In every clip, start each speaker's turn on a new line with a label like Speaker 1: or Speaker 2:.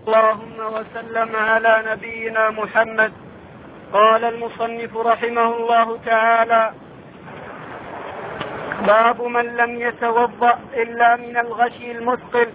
Speaker 1: اللهم وسلم على نبينا محمد. قال المصنف رحمه الله تعالى: باب من لم يتوضأ إلا من الغشي المثقل.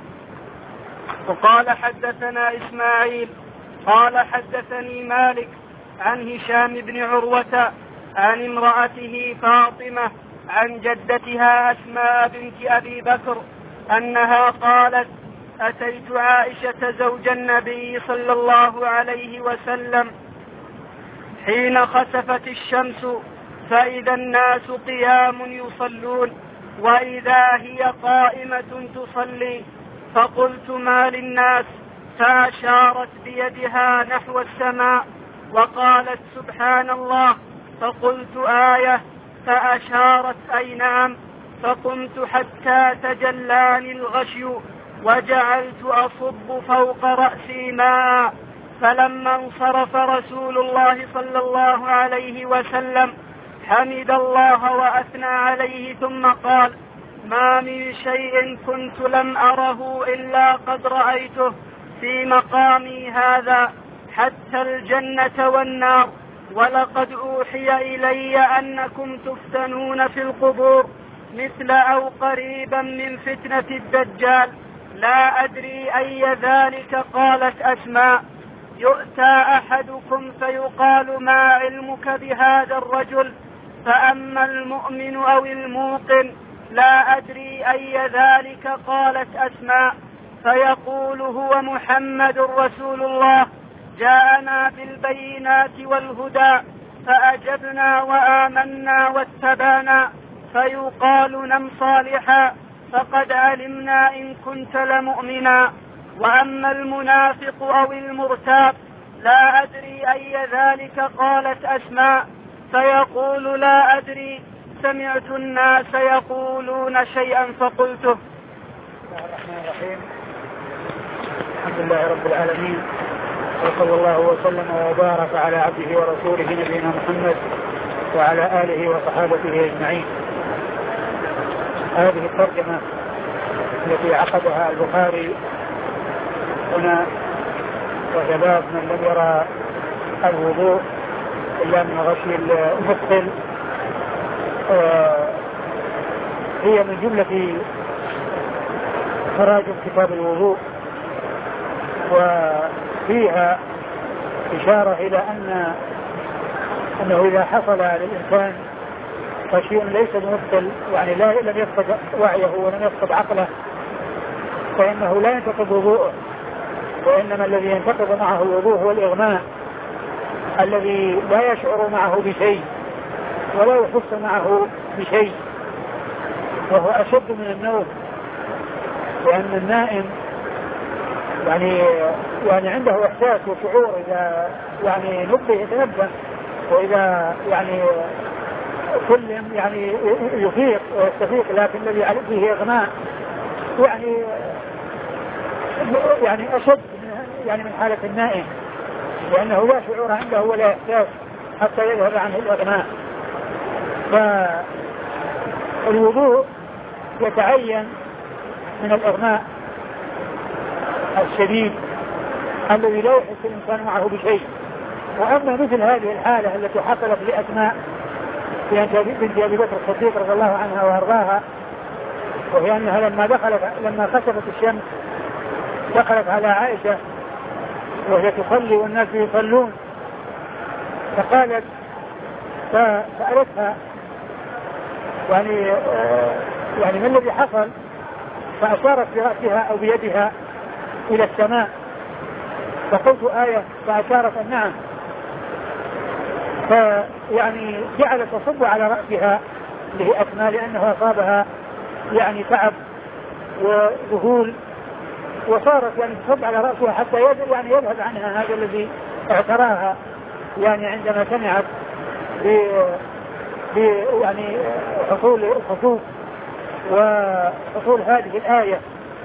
Speaker 1: وقال حدثنا إسماعيل قال حدثني مالك عن هشام بن عروة عن امرأته فاطمة عن جدتها أسماء بنت أبي بكر أنها قالت: أتيت عائشة زوج النبي صلى الله عليه وسلم حين خسفت الشمس فإذا الناس قيام يصلون وإذا هي قائمة تصلي، فقلت: ما للناس؟ فأشارت بيدها نحو السماء وقالت: سبحان الله. فقلت: آية؟ فأشارت: أي نعم. فقمت حتى تجلاني الغشي وجعلت أصب فوق رأسي ماء. فلما انصرف رسول الله صلى الله عليه وسلم حمد الله وأثنى عليه ثم قال: ما من شيء كنت لم أره إلا قد رأيته في مقامي هذا حتى الجنة والنار، ولقد أوحي إلي أنكم تفتنون في القبور مثل أو قريبا من فتنة الدجال، لا أدري أي ذلك. قالت أسماء: يؤتى أحدكم فيقال: ما علمك بهذا الرجل؟ فأما المؤمن أو الموقن لا أدري أي ذلك. قالت أسماء: فيقول: هو محمد رسول الله جاءنا بالبينات والهدى فأجبنا وآمنا واتبعنا. فيقال: نم صالحا فقد علمنا إن كنت لمؤمنا. وأما المنافق أو المرتاب لا أدري أي ذلك. قالت أسماء: فيقول: لا أدري، سمعت الناس يقولون شيئا فقلته.
Speaker 2: بسم الله الرحمن الرحيم. الحمد لله رب العالمين، وصلى الله وسلم وبارك على عبده ورسوله نبينا محمد وعلى آله وصحابته أجمعين. هذه الترجمة التي عقدها البخاري هنا، وشباب من لم يرى الوضوء إلا من غشي المثقل، هي من جملة تراجم كتاب الوضوء، وفيها إشارة إلى أنه إذا حصل للإنسان فشيء ليس بمثقل، يعني لم يفقد وعيه ولم يفقد عقله، فإنه لا ينتقض وضوءه، وإنما الذي ينتقض معه الوضوء هو الإغماء الذي لا يشعر معه بشيء ولا يحس معه بشيء، وهو أشد من النوم، لأن النائم يعني عنده إحساس وشعور إذا يعني نبه يتنبه، وإذا يعني كل يعني يفيق ويستفيق، لكن الذي عليه فيه إغماء يعني أشد يعني من حالة النائم، لأنه لا شعور عنده ولا إحساس حتى يذهب عنه الإغماء. فالوضوء يتعين من الإغماء الشديد الذي لا يحس الإنسان معه بشيء. وأما مثل هذه الحالة التي حصلت لأسماء بنت أبي بكر الصديق رضي الله عنها وأرضاها، وهي أنها لما خسفت الشمس دخلت على عائشة وهي تصلي والناس يصلون، فقالت فسألتها يعني ما الذي حصل؟ فأشارت برأسها أو بيدها إلى السماء، فقلت: آية؟ فأشارت نعم. فيعني جعلت تصب على رأسها اللي أسماء، لأنه أصابها يعني تعب وذهول، وصارت يعني تصب على رأسها حتى يذهب عنها هذا الذي اعتراها يعني عندما سمعت يعني حصول الخسوف وحصول هذه الآية.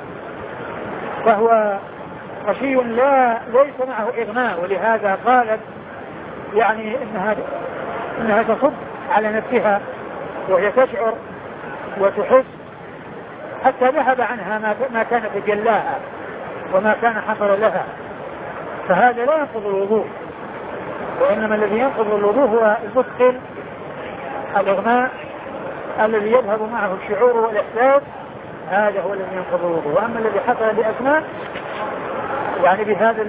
Speaker 2: فهو غشي ليس معه إغماء، ولهذا قالت يعني إنها تصب على نفسها وهي تشعر وتحس حتى ذهب عنها ما كان تجلاها. وما كان حصل لها، فهذا لا ينقض الوضوء، وإنما الذي ينقض الوضوء هو المثقل الإغماء الذي يذهب معه الشعور والإحساس، هذا هو الذي ينقض الوضوء. وأما الذي حصل بأثناء يعني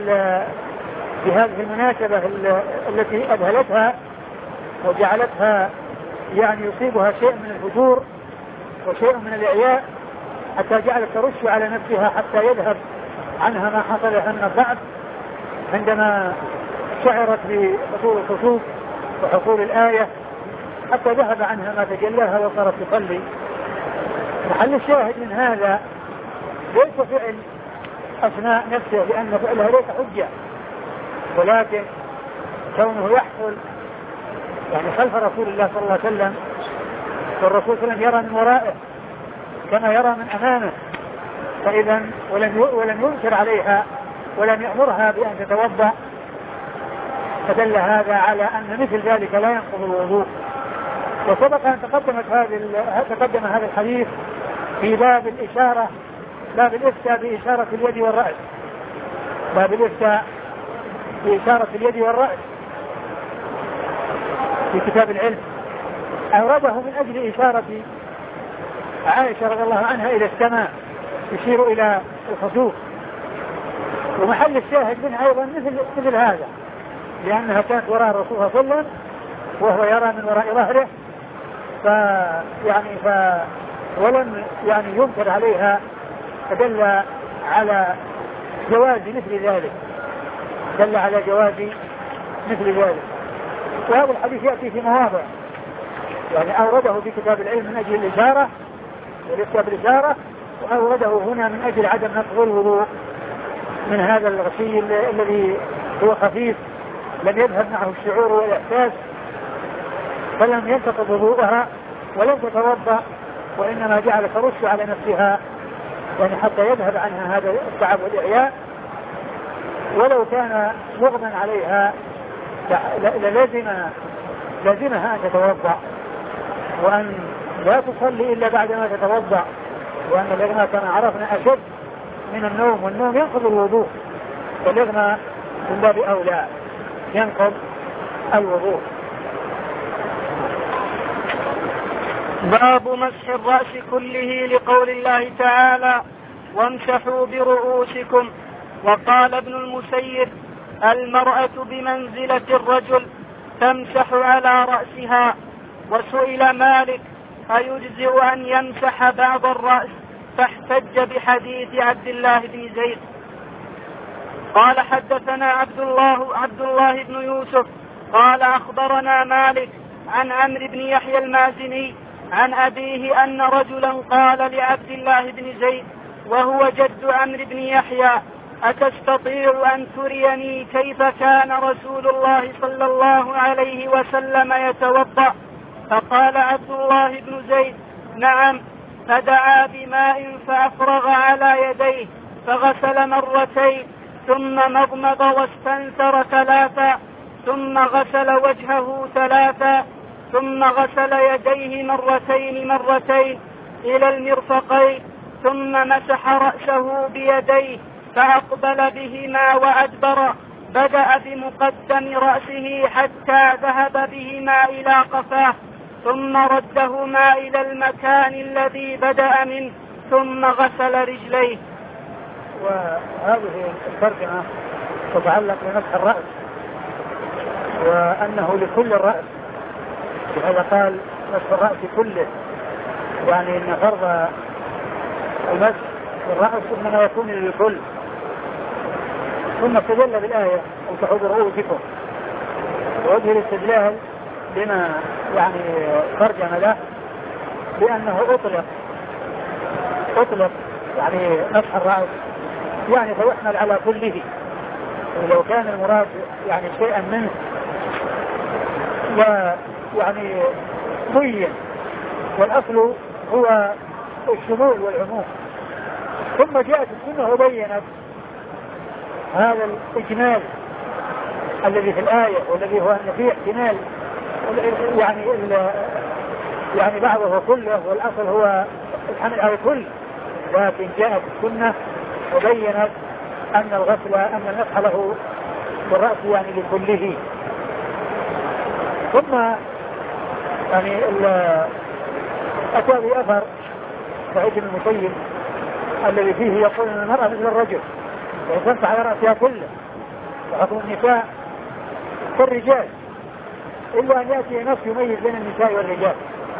Speaker 2: بهذه المناسبة التي أذهلتها وجعلتها يعني يصيبها شيء من الفتور وشيء من الإعياء حتى جعلت ترش على نفسها حتى يذهب عنها ما حصل لها من الضعف عندما شعرت بحصول الخسوف وحصول الآية، حتى ذهب عنها ما تجلاها وصارت تصلي. محل الشاهد من هذا ليس فعل أثناء نفسه، لأن فعلها ليس حجة، ولكن كونه يحصل يعني خلف رسول الله صلى الله عليه وسلم، والرسول صلى الله عليه وسلم يرى من ورائه كما يرى من أمامه، فإذا ولم ينكر عليها ولم يأمرها بأن تتوضأ، فدل هذا على أن مثل ذلك لا ينقض الوضوء. وسبق أن تقدم هذا الحديث في باب الإشارة، باب الإفتاء بإشارة اليد والرأس، باب الإفتاء بإشارة اليد والرأس في كتاب العلم، أورده من أجل إشارة عائشة رضي الله عنها إلى السماء يشير إلى الخسوف. ومحل الشاهد منها أيضا مثل هذا، لأنها كانت وراء الرسول صلى الله عليه وسلم وهو يرى من وراء ظهره، ولم يعني ينكر عليها، فدل على جواز مثل ذلك، دل على جواز مثل ذلك. وهذا الحديث يأتي في مواضع، يعني أورده في كتاب العلم من أجل الإشارة والإفتاء بالإشارة، وأورده هنا من أجل عدم نقض الوضوء من هذا الغسيل الذي هو خفيف لم يذهب معه الشعور والإحساس، فلم ينتقض وضوءها ولم تتوضأ، وإنما جعل ترش على نفسها يعني حتى يذهب عنها هذا التعب والإعياء. ولو كان مغمى عليها لازمها أن تتوضأ، وأن لا تصلي إلا بعدما تتوضأ، وأن الإغماء كما عرفنا أشد من النوم، والنوم ينقض الوضوء، والإغماء من باب أولى ينقض الوضوء.
Speaker 1: باب مسح الرأس كله لقول الله تعالى وامسحوا برؤوسكم. وقال ابن المسيب المرأة بمنزلة الرجل تمسح على رأسها. وسئل مالك أيجزئ أن يمسح بعض الرأس، فاحتج بحديث عبد الله بن زيد. قال حدثنا عبد الله بن يوسف قال أخبرنا مالك عن عمرو بن يحيى المازني عن أبيه أن رجلا قال لعبد الله بن زيد وهو جد عمرو بن يحيى أتستطيع أن تريني كيف كان رسول الله صلى الله عليه وسلم يتوضأ؟ فقال عبد الله بن زيد نعم. فدعا بماء فأفرغ على يديه فغسل مرتين، ثم مضمض واستنثر ثلاثا، ثم غسل وجهه ثلاثا، ثم غسل يديه مرتين إلى المرفقين، ثم مسح رأسه بيديه فأقبل بهما وأدبر، بدأ بمقدم رأسه حتى ذهب بهما إلى قفاه، ثم ردهما إلى المكان الذي بدأ منه، ثم غسل رجليه.
Speaker 2: وهذه الترجمة تتعلق بمسح الرأس، وأنه لكل الرأس، وهذا قال مسح الرأس كله، يعني أن فرض المسح الرأس إنما يكون للكل. ثم استدل بالآية امسحوا برؤوسكم، ووجه الاستدلال بما يعني ترجم له بأنه أطلق يعني مسح الرأس، يعني فيحمل على كله، ولو كان المراد يعني شيئا منه ويعني بين، والأصل هو الشمول والعموم. ثم جاءت السنة وبينت هذا الإجمال الذي في الآية، والذي هو أن فيه احتمال يعني بعضه كله، والأصل هو الحمل على الكل. لكن جاءت السنة وبينت أن المسح له بالرأس يعني لكله. ثم يعني أتى بأثر سعيد بن المسيب الذي فيه يقول أن المرأة مثل الرجل وتنفع على رأسها كله وحكم النساء كالرجال، إلا أن يأتي نص يميز بين النساء والرجال.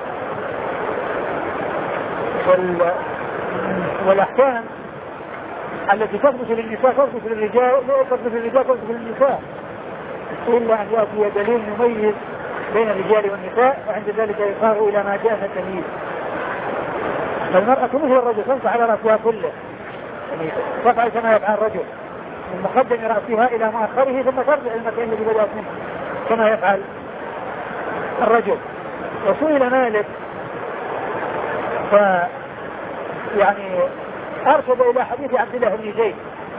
Speaker 2: والأحكام التي تثبت للنساء تثبت للرجال، لا تثبت للرجال تثبت للنساء، إلا أن يأتي دليل يميز بين الرجال والنساء، وعند ذلك يصار إلى ما جاء من التمييز. فالمرأة مثل الرجل تنفع على رأسها كله، يعني تفعل كما يفعل الرجل من مقدم رأسها إلى مؤخره ثم ترجع المكان الذي بدأت منه كما يفعل الرجل. وسئل مالك يعني أرشد إلى حديث عبد الله بن زيد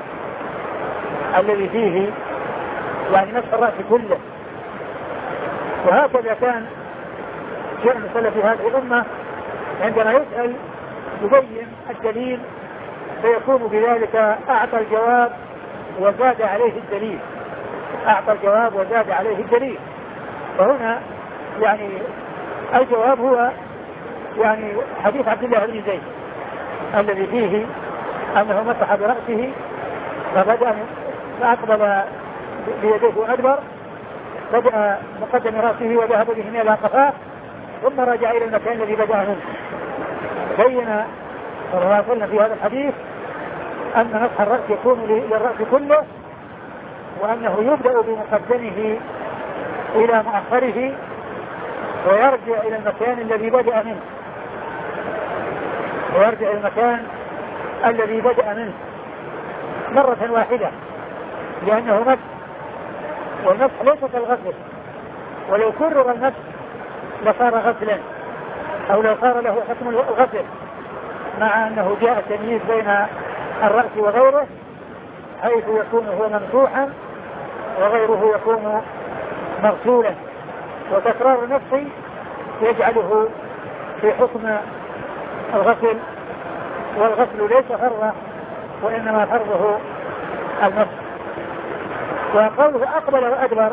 Speaker 2: الذي فيه يعني مسح الرأس كله. وهكذا كان شيء من سلف هذه الأمة عندما يسأل يبين الدليل فيكون بذلك أعطى الجواب وزاد عليه الدليل، أعطى الجواب وزاد عليه الدليل. فهنا يعني الجواب هو يعني حديث عبد الله بن زيد الذي فيه أنه مسح برأسه فبدأ فأقبل بيديه وأدبر، بدأ مقدم رأسه وذهب به إلى قفاه ثم رجع إلى المكان الذي بدأ منه. بين صلى الله عليه وسلم في هذا الحديث أن مسح الرأس يكون للرأس كله، وأنه يبدأ بمقدمه إلى مؤخره ويرجع إلى المكان الذي بدأ منه، ويرجع إلى المكان الذي بدأ منه مرة واحدة، لأنه مسح، والمسح ليس كالغسل، ولو كرر المسح لصار غسلا أو لو صار له حكم الغسل، مع أنه جاء التمييز بين الرأس وغيره حيث يكون هو ممسوحا وغيره يكون مغسولا. وتكرار نفسه يجعله في حكم الغسل، والغسل ليس فرضه وإنما فرضه المسح. وقوله أقبل وأدبر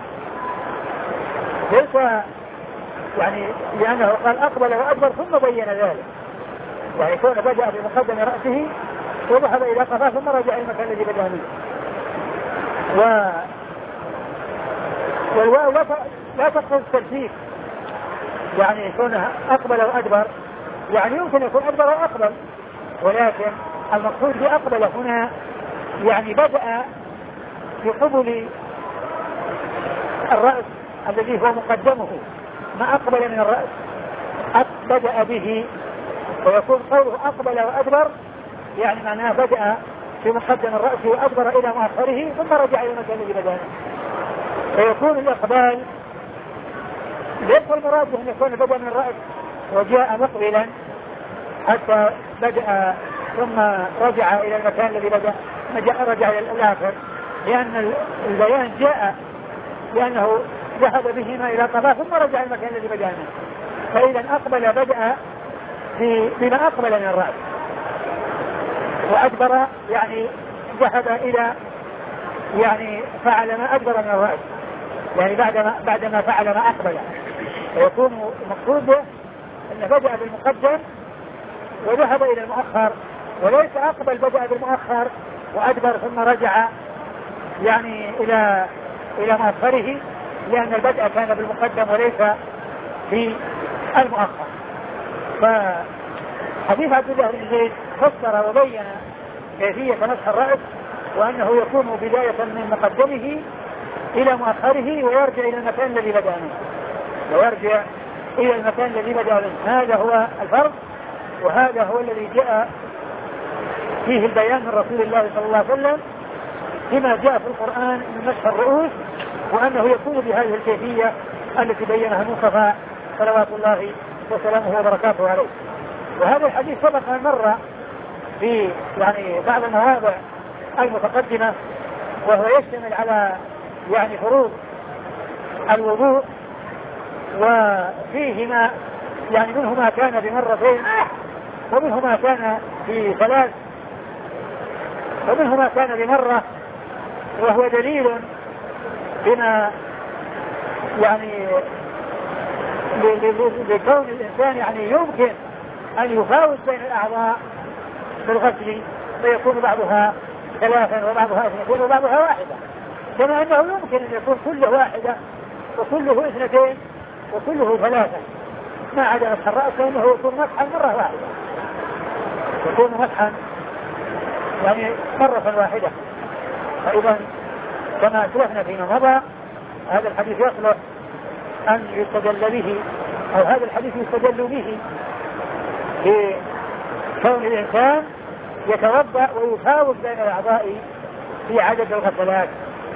Speaker 2: ليس يعني لأنه قال أقبل وأدبر ثم بين ذلك، يعني كون بدأ بمقدم رأسه وذهب إلى قفاه ثم رجع إلى المكان الذي بدأ منه. والواو لا تقصد الترتيب، يعني كونه أقبل وأدبر يعني يمكن يكون أدبر وأقبل، ولكن المقصود بأقبل هنا يعني بدأ بقبل الرأس الذي هو مقدمه، ما أقبل من الرأس بدأ به، ويكون قوله أقبل وأدبر يعني معناه بدأ في مقدم الرأس وأدبر إلى مؤخره ثم رجع إلى المكان الذي بدأ منه. فيكون الإقبال ليس المراد أن يكون بدأ من الرأس وجاء مقبلا حتى بدأ ثم رجع إلى المكان الذي بدأ رجع إلى الآخر، لأن البيان جاء لأنه ذهب بهما إلى قفاه ثم رجع إلى المكان الذي بدأ منه. فإذا أقبل بدأ بما أقبل من الرأس، وأدبر يعني ذهب إلى يعني فعل ما أدبر من الرأس، يعني بعدما فعل ما أقبل. ويكون المقصود أن بدأ بالمقدم وذهب إلى المؤخر، وليس أقبل بدأ بالمؤخر وأدبر ثم رجع يعني إلى مؤخره، لأن البدء كان بالمقدم وليس في المؤخر. فحديث عبد الله بن زيد فسر وبين كيفية مسح الرأس، وأنه يكون بداية من مقدمه إلى مؤخره ويرجع إلى المكان الذي بدأ منه، هذا هو الفرق، وهذا هو الذي جاء فيه البيان من رسول الله صلى الله عليه وسلم فيما جاء في القرآن من مسح الرؤوس، وأنه يكون بهذه الكيفية التي بينها المصطفى صلوات الله وسلامه وبركاته عليه. وهذا الحديث سبق أن مر في يعني بعض المواضع المتقدمة، وهو يشتمل على يعني فروض الوضوء، وفيهما يعني منه ما كان بمرتين ومنه ما كان في 3، ومنه ما كان بمرة، وهو دليل بما يعني لكون الإنسان يعني يمكن أن يفاوت بين الأعضاء بالغسل، فيكون بعضها ثلاثا وبعضها اثنتين وبعضها واحدة، كما أنه يمكن أن يكون كله واحدة وكله اثنتين وكله ثلاثة، ما عدا مسح الرأس فإنه يكون مسحا مرة واحدة، يكون مسحا يعني مرة واحدة. فإذا كما أسلفنا فيما مضى هذا الحديث يصلح أن يستدل به، أو هذا الحديث يستدل به في كون الإنسان يتوضأ ويفاوت بين الأعضاء في عدد الغسلات،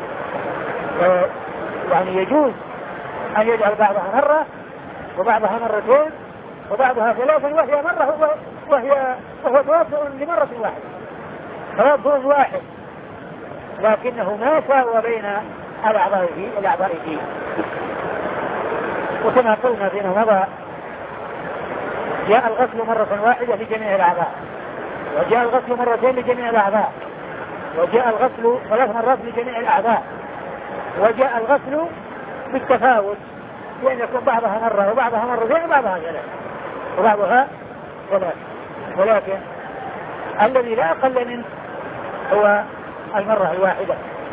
Speaker 2: يعني يجوز أن يجعل بعضها مرة وبعضها مرتين وبعضها ثلاثا، وهي مرة وهو توضؤ لمرة واحدة، توضؤ واحد، لكنه ما ساوى بين الأعضاء فيه. وكما قلنا فيما مضى جاء الغسل مرة واحدة لجميع الأعضاء، وجاء الغسل مرتين لجميع الأعضاء، وجاء الغسل 3 مرات لجميع الأعضاء، وجاء الغسل بالتفاوت، لأن يكون بعضها مرة وبعضها مرتين وبعضها ثلاث، ولكن الذي لا أقل منه هو المرة الواحدة.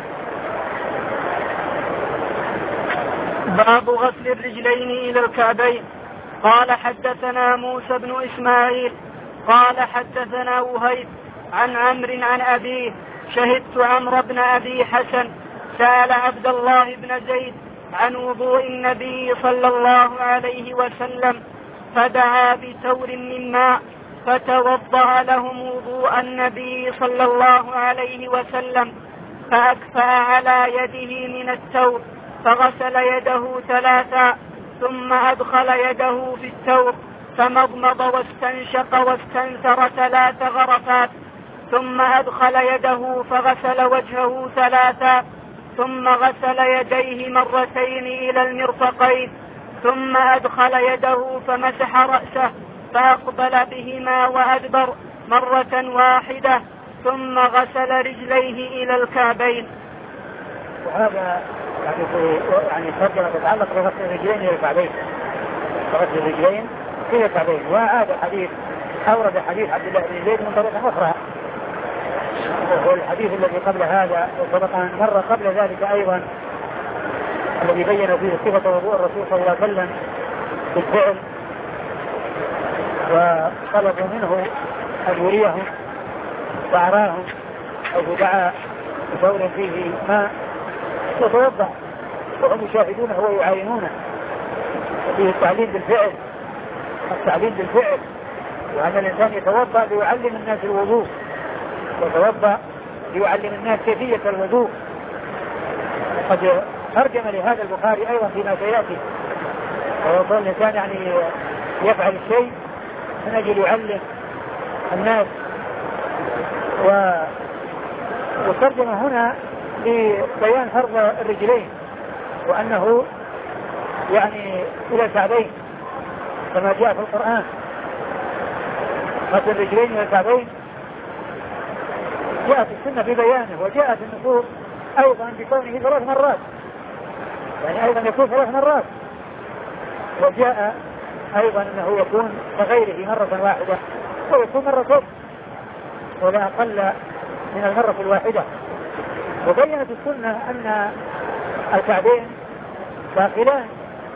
Speaker 1: باب غسل الرجلين إلى الكعبين. قال حدثنا موسى بن إسماعيل قال حدثنا وهيب عن عمرو عن أبيه شهدت عمرو بن أبي حسن سأل عبد الله بن زيد عن وضوء النبي صلى الله عليه وسلم فدعا بتور من ماء فتوضأ لهم وضوء النبي صلى الله عليه وسلم، فأكفأ على يده من التور فغسل يده 3 ثم أدخل يده في التور فمضمض واستنشق واستنثر 3 غرفات، ثم أدخل يده فغسل وجهه 3 ثم غسل يديه مرتين إلى المرفقين، ثم أدخل يده فمسح رأسه فأقبل بهما وأدبر مرة واحدة ثم غسل رجليه إلى الكعبين.
Speaker 2: وهذا يعني ترجمة تتعلق بغسل الرجلين إلى الكعبين، غسل الرجلين إلى الكعبين. وهذا حديث أورد حديث عبد الله بن زيد من طريقة أخرى، وهو الحديث الذي قبل هذا وسبق مرة قبل ذلك أيضا، الذي بين فيه صفة وضوء الرسول صلى الله عليه وسلم بالفعل، وطلبوا منه أن يريهم وأراهم حيث دعا بثور فيه ماء يتوضأ وهم يشاهدونه ويعاينونه، وفيه التعليم بالفعل، وأن الإنسان يتوضأ ليعلم الناس الوضوء، يتوضأ ليعلم الناس كيفية الوضوء. قد ترجم لهذا البخاري أيضا فيما سيأتي، ويقول الإنسان يعني يفعل الشيء من أجل يعلم الناس، وترجم هنا لبيان فرض الرجلين، وأنه يعني إلى الكعبين كما جاء في القرآن، غسل الرجلين إلى الكعبين جاءت السنة في بيانه، وجاءت النصوص أيضا بكونه 3 مرات، يعني أيضا يكون 3 مرات، وجاء أيضا أنه يكون كغيره مرة واحدة ويكون مرتين ولا أقل من المرة الواحدة. وبينت السنة أن الكعبين داخلان،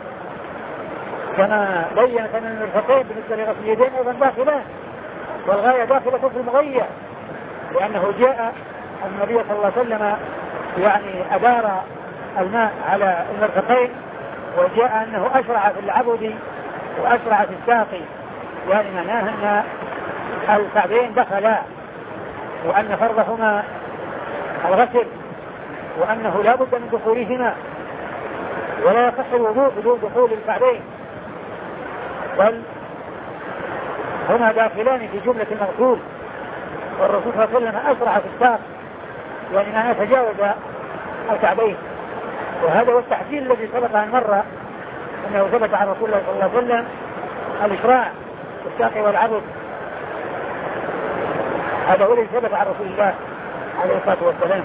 Speaker 2: كما بينت أن المرفقين بالنسبة لغسل اليدين أيضا داخلان، والغاية داخلة في المغية، لأنه جاء النبي صلى الله عليه وسلم يعني أدار الماء على المرفقين، وجاء أنه أشرع في العبد وأشرع في الساقي، يعني معناه أن الكعبين دخلا، وأن فرضهما الغسل، وأنه لا بد من دخولهما، ولا يصح الوضوء بدون دخول الكعبين، بل هما داخلان في جملة المغسول، والرسول صلى الله عليه وسلم أسرع في الساق، يعني ما يتجاوز الكعبين. وهذا هو التحديد الذي سبق عن مرة، أنه ثبت عن رسول الله صلى الله عليه وسلم الإشراع في الساق والعبد، هذا هو الذي ثبت عن رسول الله عليه الصلاة والسلام.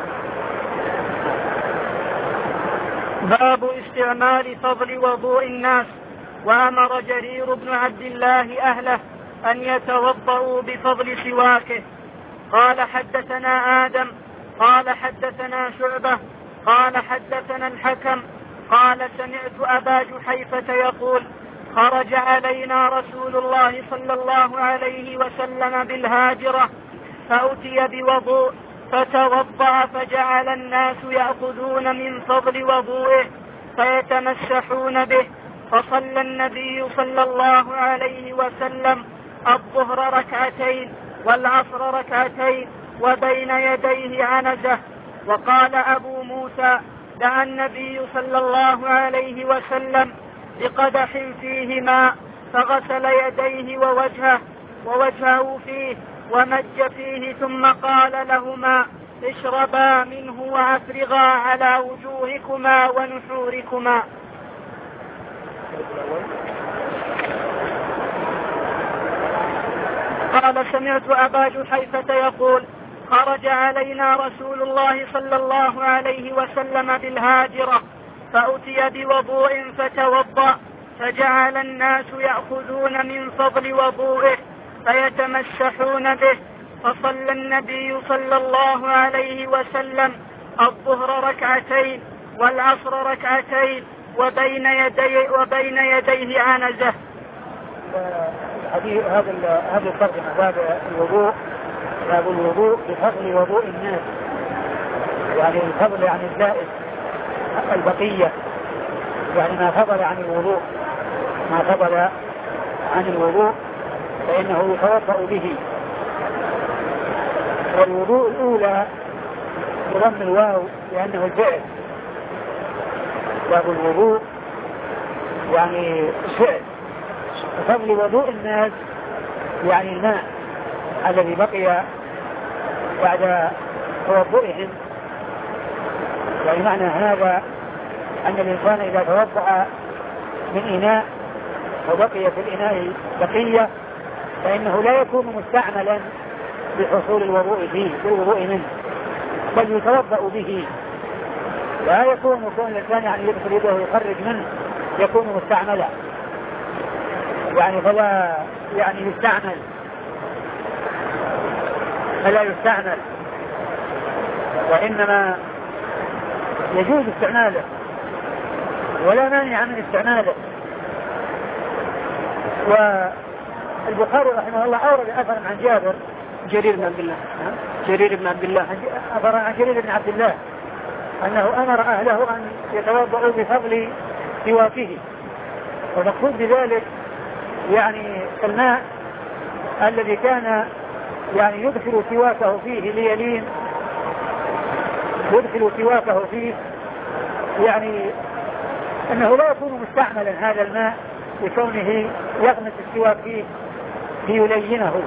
Speaker 1: باب استعمال فضل وضوء الناس. وأمر جرير بن عبد الله أهله أن يتوضأوا بفضل سواكه. قال حدثنا آدم قال حدثنا شعبة قال حدثنا الحكم قال سمعت أبا جحيفة يقول خرج علينا رسول الله صلى الله عليه وسلم بالهاجرة فأتي بوضوء فتوضأ فجعل الناس يأخذون من فضل وضوئه فيتمسحون به فصلى النبي صلى الله عليه وسلم الظهر ركعتين والعصر ركعتين وبين يديه عنزة. وقال أبو موسى دعا النبي صلى الله عليه وسلم بقدح فيه ماء فغسل يديه ووجهه فيه ومج فيه ثم قال لهما اشربا منه وافرغا على وجوهكما ونحوركما. قال سمعت أبا جحيفة يقول خرج علينا رسول الله صلى الله عليه وسلم بالهاجرة فأتي بوضوء فتوضأ فجعل الناس يأخذون من فضل وضوئه فيتمسحون به فصلى النبي صلى الله عليه وسلم الظهر ركعتين والعصر ركعتين وبين يديه عنزة.
Speaker 2: هذه الترجمة باب الوضوء بفضل وضوء الناس، يعني الفضل يعني الزائد البقية، يعني ما فضل عن الوضوء فإنه يتوضأ به. والوضوء الأولى بضم الواو لأنه الفعل، باب الوضوء يعني الفعل. وفضل وضوء الناس يعني الماء الذي بقي بعد توضئهم. يعني معنى هذا أن الإنسان إذا توضأ من إناء وبقي في الإناء بقية فإنه لا يكون مستعملا بحصول الوضوء فيه بالوضوء منه، بل يتوضأ به. لا يكون الإنسان يعني يدخل يده ويخرج منه يكون مستعملا، يعني فلا يستعمل وإنما يجوز استعماله ولا مانع من استعماله. والبخاري رحمه الله أورد أثرا عن جرير بن عبد الله أثرا عن جرير بن عبد الله أنه أمر أهله أن يتوضأوا بفضل سواكه، والمقصود بذلك يعني الماء الذي كان يعني يدخل سواكه فيه ليلين، يدخل سواكه فيه، يعني أنه لا يكون مستعملا هذا الماء لكونه يغمس السواك فيه ليلينه،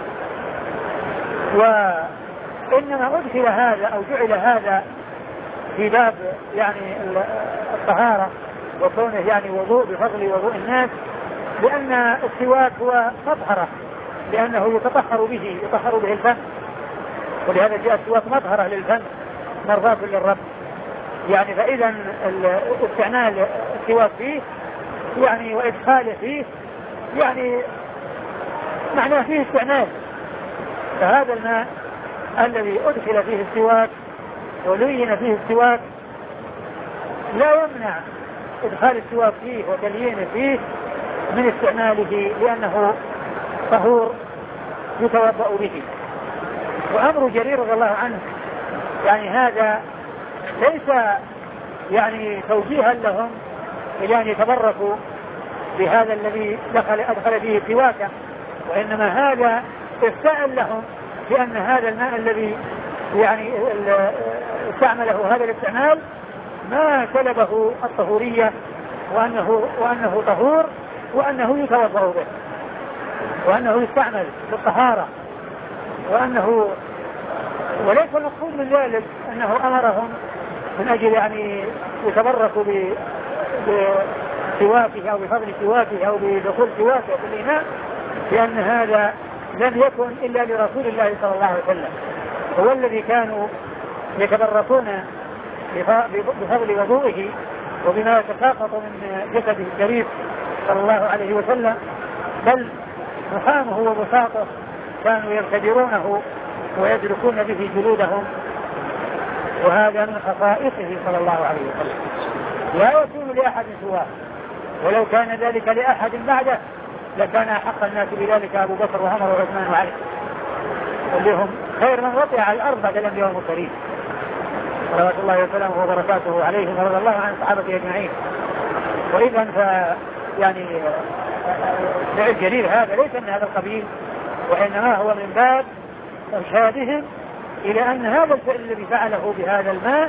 Speaker 2: وإنما أدخل هذا أو جعل هذا في باب يعني الطهارة وكونه يعني وضوء بفضل وضوء الناس، لأن السواك هو مطهرة، لأنه يطهر به الفم، ولهذا جاء السواك مطهرة للفم مرضاة للرب. يعني فإذا استعمال السواك فيه يعني وإدخاله فيه يعني معناه فيه استعمال. فهذا الماء الذي أدخل فيه السواك ولين فيه السواك لا يمنع إدخال السواك فيه وتليينه فيه من استعماله، لأنه طهور يتوضأ به. وأمر جرير رضي الله عنه يعني هذا ليس يعني توجيها لهم إلى أن يتبركوا بهذا الذي أدخل به سواكه، وإنما هذا استاء لهم بأن هذا الماء الذي يعني استعمله هذا الاستعمال ما سلبه الطهورية، وأنه طهور، وأنه يتوضأ به، وأنه يستعمل بالطهارة، وليس المقصود من ذلك أنه أمرهم من أجل يعني يتبركوا بسواكه أو بفضل سواكه أو بدخول سواكه في الإناء، لأن هذا لم يكن إلا لرسول الله صلى الله عليه وسلم، هو الذي كانوا يتبركون بفضل وضوئه وبما يتساقط من جسده الشريف صلى الله عليه وسلم، بل نخامه وبساطه كانوا يرتدرونه ويدركون به جلودهم، وهذا من خصائصه صلى الله عليه وسلم لا يكون لأحد سواه، ولو كان ذلك لأحد بعده لكان أحق الناس بذلك أبو بكر وعمر وعثمان وعلي، واللي هم خير من وطئ على الأرض بعد الأنبياء والمرسلين صلوات الله وسلامه وبركاته عليهم ورضي الله عن الصحابة أجمعين. وإذا يعني فعل جليل هذا ليس من هذا القبيل، وإنما هو من باب إرشادهم إلى أن هذا الفعل الذي فعله بهذا الماء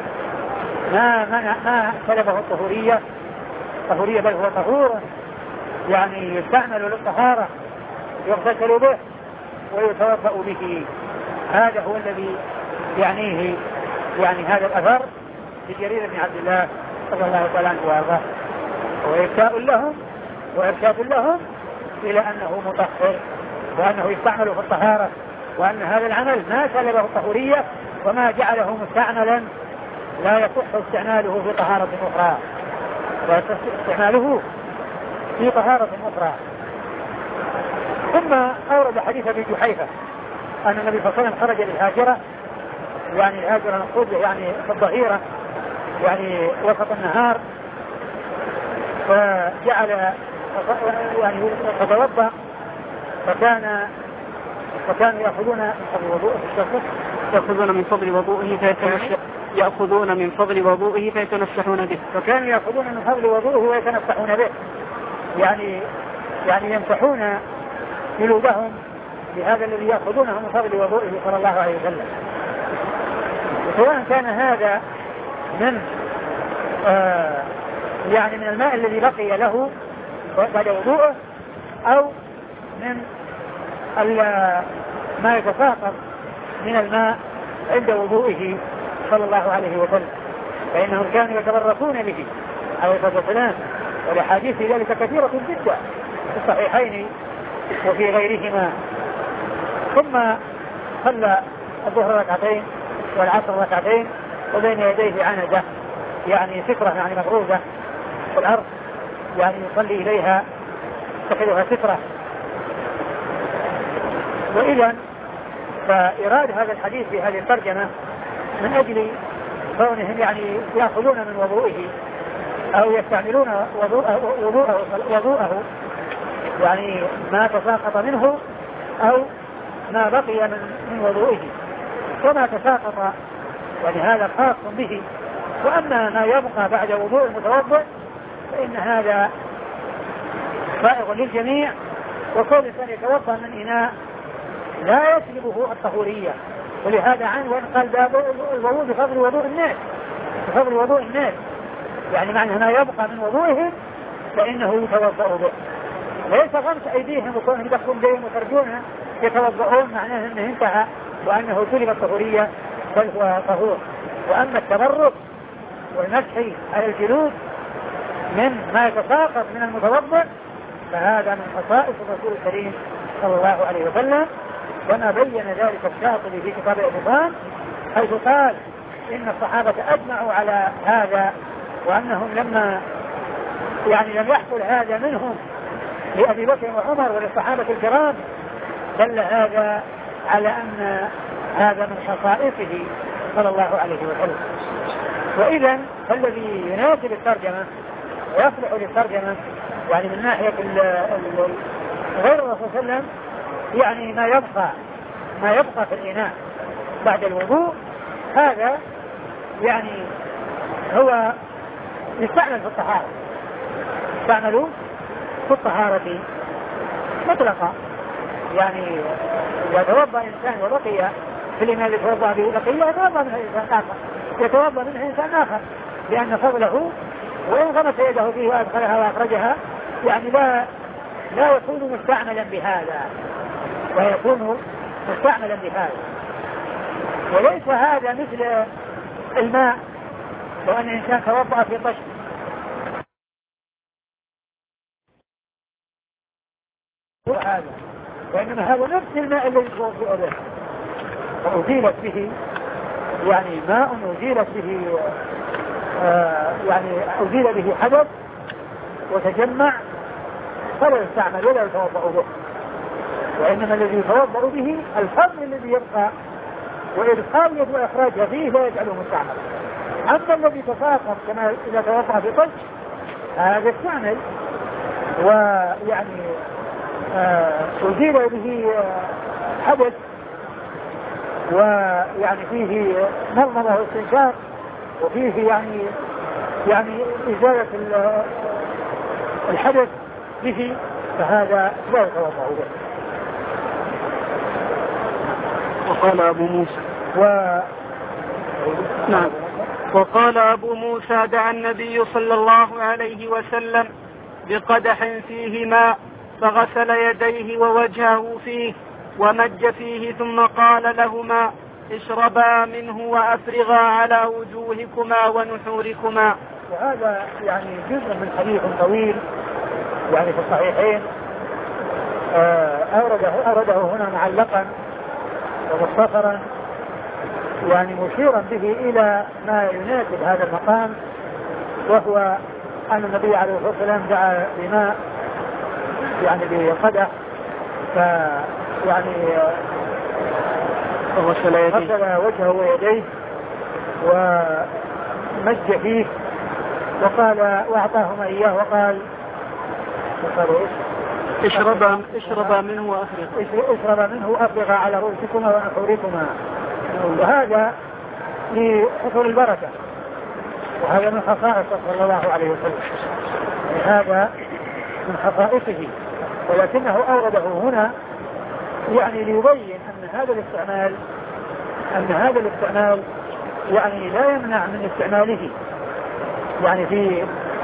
Speaker 2: ما سلبه الطهورية، بل هو طهور يعني يستعمل للطهارة، يغتسل به ويتوضأ به. هذا هو الذي يعنيه يعني هذا الأثر لجرير بن عبد الله صلى الله عليه وسلم، وإرشاد لهم إلى أنه مطهر وأنه يستعمل في الطهارة، وأن هذا العمل ما سلبه الطهورية وما جعله مستعملا لا يصح استعماله في طهارة أخرى، واستعماله في طهارة أخرى. ثم أورد حديث أبي جحيفة أن النبي صلى الله عليه وسلم خرج للهاجرة، يعني الهاجرة نقول يعني في الظهيرة يعني وسط النهار، فجعل يعني فتوضأ فكانوا يأخذون من فضل وضوئه فيتنسحون به، فكانوا يأخذون من فضل وضوئه ويتنسحون به، يعني يمسحون جلودهم بهذا الذي يأخذونه من فضل وضوئه صلى الله عليه وسلم. سواء كان هذا من يعني من الماء الذي بقي له بعد وضوءه، أو من ما يتساقط من الماء عند وضوئه صلى الله عليه وسلم، فإنهم كانوا يتبركون به عليه الصلاة والسلام، والأحاديث في ذلك كثيرة جدا في الصحيحين وفي غيرهما. ثم صلى الظهر ركعتين والعصر ركعتين، وبين يديه عنزة يعني سترة يعني مغروزة في الأرض، يعني يصلي إليها تخذها سترة. وإذا فإراد هذا الحديث بهذه الترجمة من أجل كونهم يعني يأخذون من وضوئه أو يستعملون وضوءه يعني ما تساقط منه أو ما بقي من وضوئه، وما تساقط يعني هذا خاص به، وأما ما يبقى بعد وضوء المتوضئ فإن هذا سائغ للجميع، وكل إنسان يتوضأ من إناء لا يسلبه الطهورية، ولهذا عنه قال باب الوضوء بفضل وضوء الناس، يعني معنى ما يبقى من وضوئهم فإنه يتوضأ به، ليس غمس أيديهم وكونهم يدخلون بهم وترجونها يتوضؤون معناه أنه انتهى وأنه سلب الطهورية، بل هو طهور. وأما التبرك والمسح على الجلود من ما يتساقط من المتوضئ فهذا من خصائص الرسول الكريم صلى الله عليه وسلم، كما بين ذلك الشاطبي في كتاب الإبطال حيث قال إن الصحابة أجمعوا على هذا، وأنهم لما يعني لم يحصل هذا منهم لأبي بكر وعمر وللصحابة الكرام دل هذا على أن هذا من خصائصه صلى الله عليه وسلم. وإذا فالذي يناسب الترجمة ويصلح للترجمة يعني من ناحية غير الرسول صلى الله عليه وسلم يعني ما يبقى في الإناء بعد الوضوء، هذا يعني هو يستعمل في الطهارة، يستعمل في الطهارة مطلقا، يعني إذا توضأ إنسان وبقي في الإناء الذي توضأ به بقية يتوضأ منه إنسان آخر، لأن فضله وإن غمس يده فيه وأدخلها وأخرجها يعني لا يكون مستعملا بهذا، ويكون مستعملا بهذا. وليس هذا مثل الماء لو أن الإنسان توضأ في طشت هذا، وإنما هذا نفس الماء الذي توضأ به، وأزيلت به يعني ماء أزيلت به يعني أزيل به حدث وتجمع فلا يستعمل ولا يتوضأ به، وإنما الذي يتوضأ به الفضل الذي يبقى وإدخال يد وإخراجها فيه لا يجعله مستعمل. أما الذي تفاقم كما إذا توضأ بطش هذا يستعمل ويعني أزيل به حدث ويعني فيه مضمضة واستنشاق وفيه يعني إزالة الحدث به، فهذا لا يتوضأ به.
Speaker 1: وقال أبو موسى نعم. وقال أبو موسى دعا النبي صلى الله عليه وسلم بقدح فيه ماء فغسل يديه ووجهه فيه ومج فيه ثم قال لهما اشربا منه وأفرغا على وجوهكما ونحوركما.
Speaker 2: وهذا يعني جزء من حديث طويل يعني في الصحيحين أورده هنا معلقا ومختصرا يعني مشيرا به إلى ما يناسب هذا المقام، وهو أن النبي عليه الصلاة والسلام دعا بماء يعني بقدح فيعني غسل وجهه ويديه ومج فيه وقال وأعطاهما إياه وقال
Speaker 1: اشربا منه
Speaker 2: وأفرغا على رؤوسكما ونحوركما. وهذا لحصول البركة، وهذا من خصائصه صلى الله عليه وسلم، هذا من خصائصه، ولكنه أورده هنا يعني ليبين أن هذا الاستعمال يعني لا يمنع من استعماله يعني في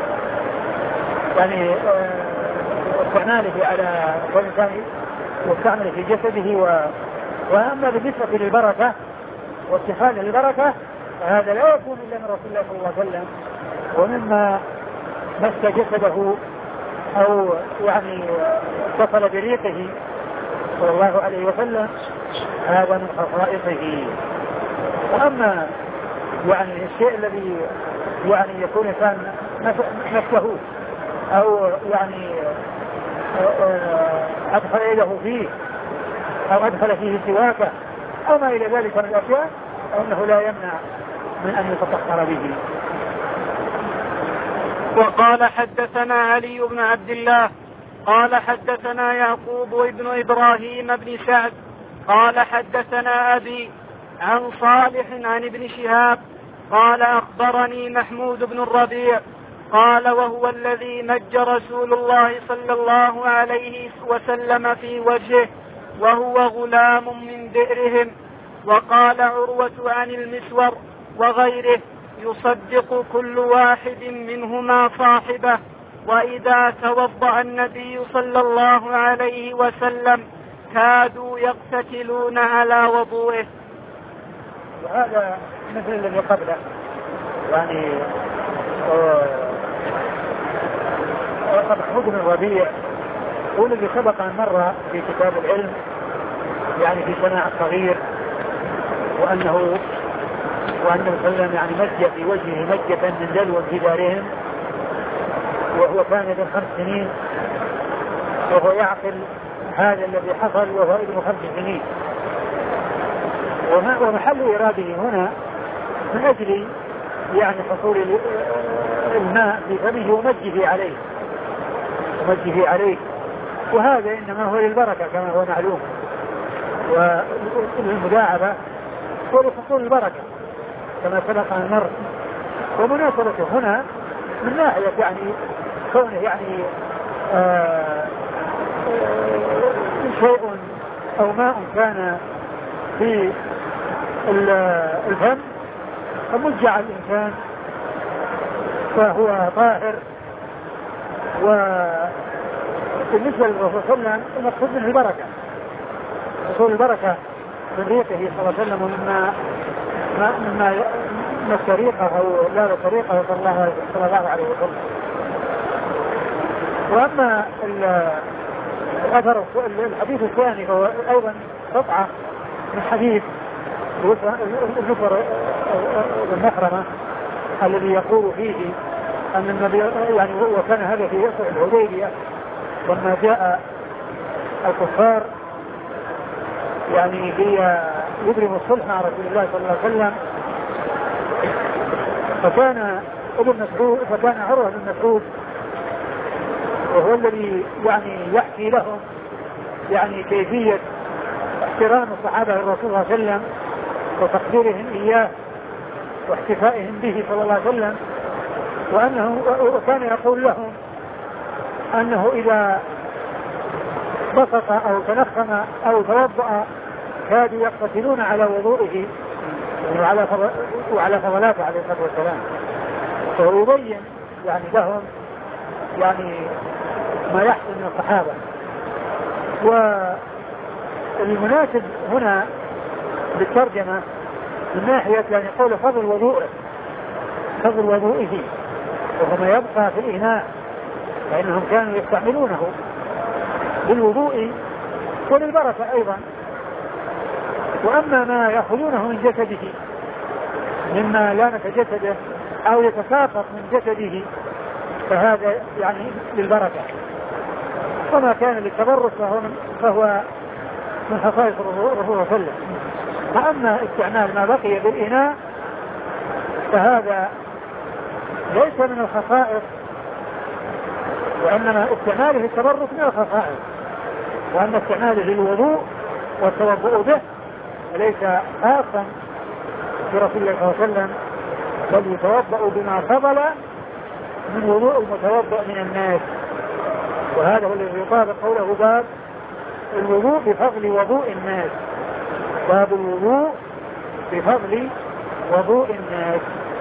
Speaker 2: يعني استعماله على الإنسان واستعمله في جسده وأما بالنسبة للبركة واتخاذ البركة فهذا لا يكون إلا من رسول الله صلى الله عليه وسلم، ومما مس جسده أو يعني اتصل بريقه صلى الله عليه وسلم هذا من خصائصه. وأما يعني الشيء الذي يعني يكون إنسان مسه أو يعني أدخل يده فيه أو أدخل فيه سواكه أو ما إلى ذلك من الأشياء فإنه لا يمنع من أن يتطهر به.
Speaker 1: وقال حدثنا علي بن عبد الله قال حدثنا يعقوب بن إبراهيم بن سعد قال حدثنا أبي عن صالح عن ابن شهاب قال أخبرني محمود بن الربيع قال وهو الذي مج رسول الله صلى الله عليه وسلم في وجهه وهو غلام من بئرهم. وقال عروة عن المسور وغيره يصدق كل واحد منهما صاحبه، وإذا توضأ النبي صلى الله عليه وسلم كادوا يقتتلون على وضوئه.
Speaker 2: وهذا مثل الذي قبله يعني محمود بن الربيع هو الذي سبق أن مر في كتاب العلم يعني في سماع الصغير وأنه وسلم يعني مج في وجهه مجة من دلو في دارهم، وهو كان ابن 5 سنين وهو يعقل هذا الذي حصل وهو ابن 5 سنين. ومحل إراده هنا من أجل يعني حصول الماء في فمه ومجه عليه وهذا إنما هو للبركة كما هو معلوم، والمداعبة هو لحصول البركة كما سبق أن مر. ومناسبته هنا من ناحية يعني كونه يعني شيء أو ماء كان في الفم فمج على الإنسان فهو طاهر. وبالنسبة للرسول صلى الله عليه وسلم المقصود منه البركة، حصول البركة من ريقه صلى الله عليه وسلم مما مس ريقه أو لا طريقه صلى الله عليه وسلم. وأما الأثر الحديث الثاني هو أيضا قطعة من حديث النفر المحرمة الذي يقول فيه أن النبي يعني وكان هذا في الحديبية لما جاء الكفار يعني يبرم الصلح مع رسول الله صلى الله عليه وسلم. فكان عروة بن مسعود وهو الذي يعني يحكي لهم يعني كيفية احترام الصحابة للرسول صلى الله عليه وسلم وتقديرهم إياه واحتفائهم به صلى الله عليه وسلم، وكان يقول لهم أنه إذا بسط أو تنخم أو توضأ كادوا يقتتلون على وضوئه وعلى فضلاته عليه الصلاة والسلام. فهو يبين يعني لهم يعني ما يحصل من الصحابة. والمناسب هنا بالترجمة من ناحية يعني قول فضل وضوئه وهو ما يبقى في الإناء، فإنهم كانوا يستعملونه بالوضوء وللبركة أيضا. وأما ما يأخذونه من جسده مما لامس جسده أو يتساقط من جسده فهذا يعني للبركة، وما كان للتبرك فهو من خصائص الرسول صلى الله عليه وسلم. فأما استعمال ما بقي بالإناء فهذا ليس من الخصائص، وإنما استعماله التبرك من الخصائص، وأما استعماله للوضوء والتوضؤ به ليس خاصا برسول الله صلى الله عليه وسلم، بل يتوضأ بما فضل من وضوء المتوضأ من الناس. وهذا هو الذي يطابق قوله باب الوضوء بفضل وضوء الناس، باب الوضوء بفضل وضوء الناس.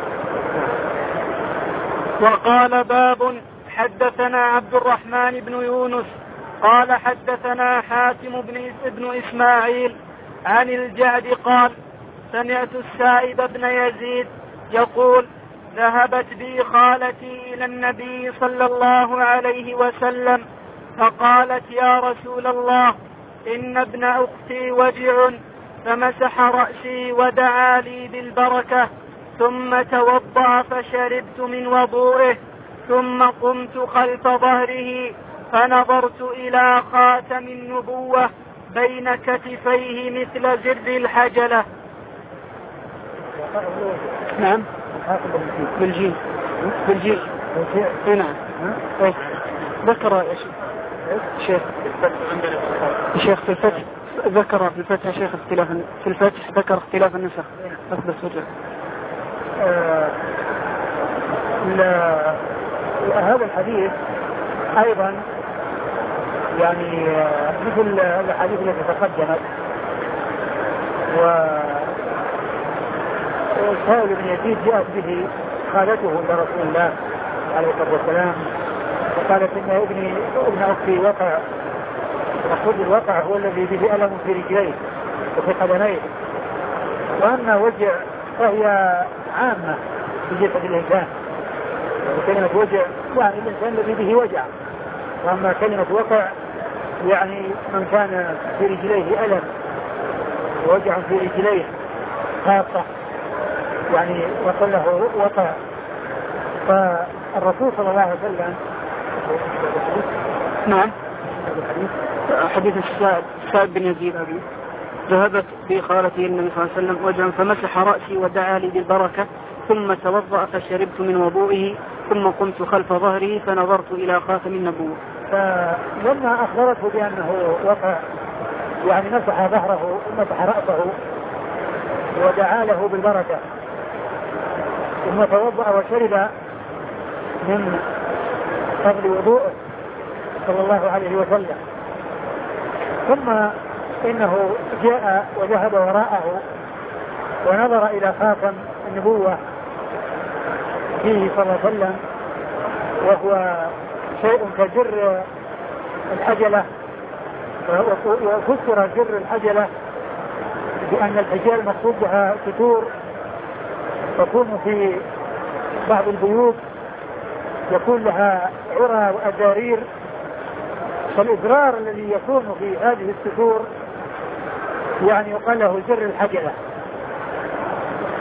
Speaker 1: وقال باب حدثنا عبد الرحمن بن يونس قال حدثنا حاتم بن إسماعيل عن الجعد قال سمعت السائب بن يزيد يقول ذهبت بي خالتي إلى النبي صلى الله عليه وسلم فقالت يا رسول الله إن ابن أختي وجع، فمسح رأسي ودعا لي بالبركة ثم توضأ فشربت من وضوئه ثم قمت خلف ظهره فنظرت إلى خاتم النبوة بين كتفيه مثل زر الحجلة.
Speaker 2: نعم
Speaker 1: بالجيم نعم ذكر شيخ الشيخ في الفتح ذكر في الفتح شيخ اختلاف في الفتح ذكر اختلاف النسخ بس وجه.
Speaker 2: هذا الحديث أيضا يعني مثل الحديث التي تقدمت، وسائل بن يزيد جاءت به خالته لرسول الله عليه الصلاة والسلام وقالت إن ابن أختي وقع، مقصود الوقع هو الذي به ألم في رجليه وفي قدميه، وأما وجع فهي عامة في جسد الإنسان، وكلمة وجع يعني الإنسان الذي به وجع، وأما كلمة وقع يعني من كان في رجليه ألم ووجع في رجليه خاصة يعني وصل له وقع. فالرسول صلى الله عليه وسلم
Speaker 1: نعم حديث السائب بن يزيد أبي ذهبت بي خالتي النبي صلى الله عليه وسلم وجعا فمسح رأسي ودعا لي بالبركة ثم توضأ فشربت من وضوئه ثم قمت خلف ظهره فنظرت إلى خاتم النبوة.
Speaker 2: فلما أخبرته بأنه وقع يعني مسح ظهره مسح رأسه ودعا له بالبركة ثم توضأ وشرب من فضل وضوءه صلى الله عليه وسلم، ثم إنه جاء وذهب وراءه ونظر إلى خاتم النبوة فيه صلى الله عليه وسلم وهو شيء كجر الحجلة، وفسر جر الحجلة بأن الحجال مقصود بها ستور تكون في بعض البيوت يكون لها عرى وأدارير، فالإضرار الذي يكون في هذه الستور يعني يقال له جر الحجلة،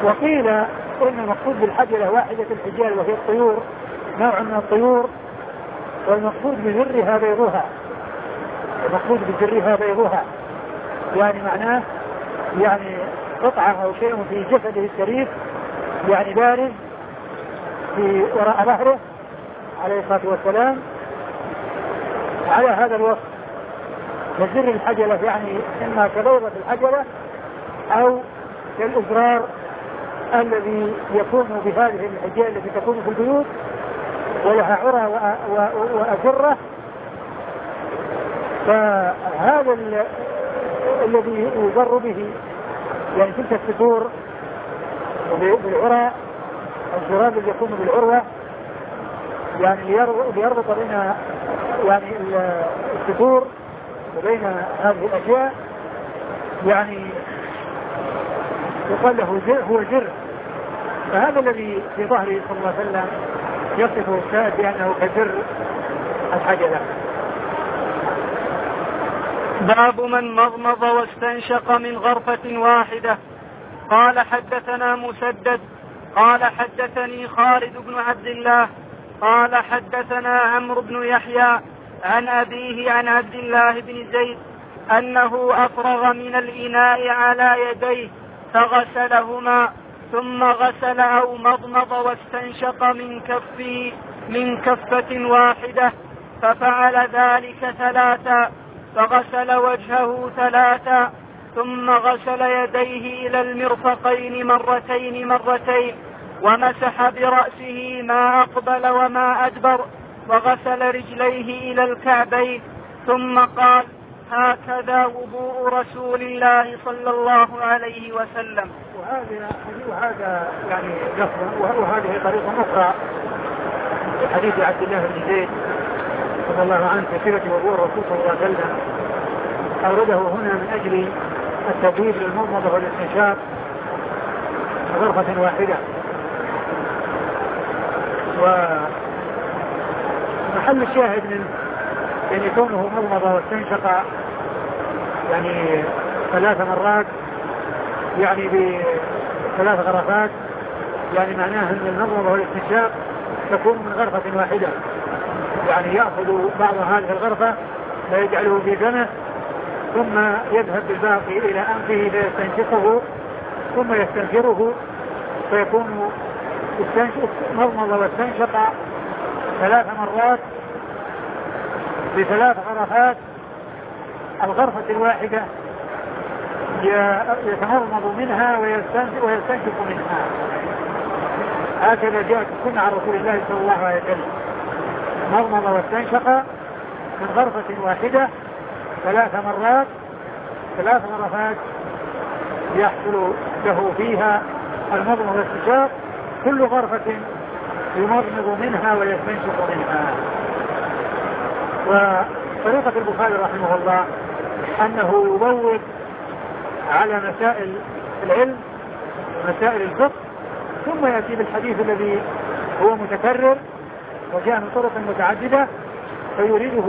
Speaker 2: وقيل إن المقصود بالحجلة واحدة الحجال وهي الطيور، نوع من الطيور، والمقصود بذرها بيضها، المقصود بذرها بيضها، يعني معناه يعني قطعة أو شيء في جسده الشريف يعني بارز في وراء ظهره عليه الصلاة والسلام على هذا الوصف. وزر الحجلة يعني إما كبيضة الحجلة أو كالإزرار الذي يكون بهذه الحجال التي تكون في البيوت ولها عرى وأزرة. فهذا الذي يزر به يعني تلك الستور بالعرى، الزرار الذي يكون بالعروة يعني ليربط بين يعني الستور وبين هذه الأشياء، يعني يقال له هو جر. فهذا الذي في ظهره صلى الله عليه وسلم يصفه الشاهد بأنه كجر الحجلة.
Speaker 1: باب من مضمض واستنشق من غرفة واحدة. قال حدثنا مسدد قال حدثني خالد بن عبد الله قال حدثنا عمرو بن يحيى عن أبيه عن عبد الله بن زيد أنه أفرغ من الإناء على يديه فغسلهما ثم غسل أو مضمض واستنشق من كفة واحدة، ففعل ذلك 3، فغسل وجهه 3، ثم غسل يديه إلى المرفقين مرتين، ومسح برأسه ما أقبل وما أدبر، وغسل رجليه إلى الكعبين، ثم قال: هكذا وضوء رسول الله صلى الله عليه وسلم.
Speaker 2: وهذا يعني لفظ، وهذه طريقة أخرى حديث عبد الله بن زيد رضي الله عنه في صفة وضوء الرسول صلى الله عليه وسلم، أورده هنا من أجل التبويب للمضمضة والاستنشاق غرفة واحدة. ومحل الشاهد من يعني كونه مضمضة واستنشق يعني 3 مرات يعني ب3 غرفات، يعني معناه أن المضمضة والاستنشاق تكون من غرفة واحدة، يعني يأخذ بعض هذه الغرفة ويجعله في فمه ثم يذهب بالباقي إلى أنفه فيستنشقه ثم يستنشره، فيكون مضمض واستنشق 3 مرات ب3 غرفات. الغرفة الواحدة يتمضمض منها ويستنشق منها. هكذا جاءت السنة عن رسول الله صلى الله عليه وسلم، مضمض واستنشق من غرفة واحدة 3 مرات، 3 غرفات يحصل له فيها المضمض والاستنشاق، كل غرفة يمضمض منها ويستنشق منها. وطريقة البخاري رحمه الله أنه يبوب على مسائل العلم ومسائل الفقه، ثم يأتي بالحديث الذي هو متكرر وجاء من طرق متعددة فيريده